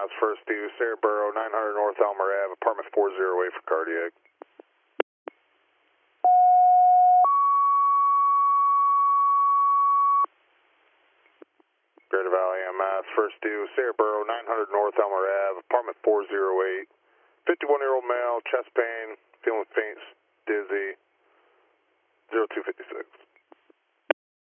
Mass, first due, Sarahboro, 900 North Elmer Ave, apartment 408 for cardiac. Greater Valley MS, first due, Sarahboro, 900 North Elmer Ave, apartment 408. 51-year-old male, chest pain, feeling faint, dizzy, 0256.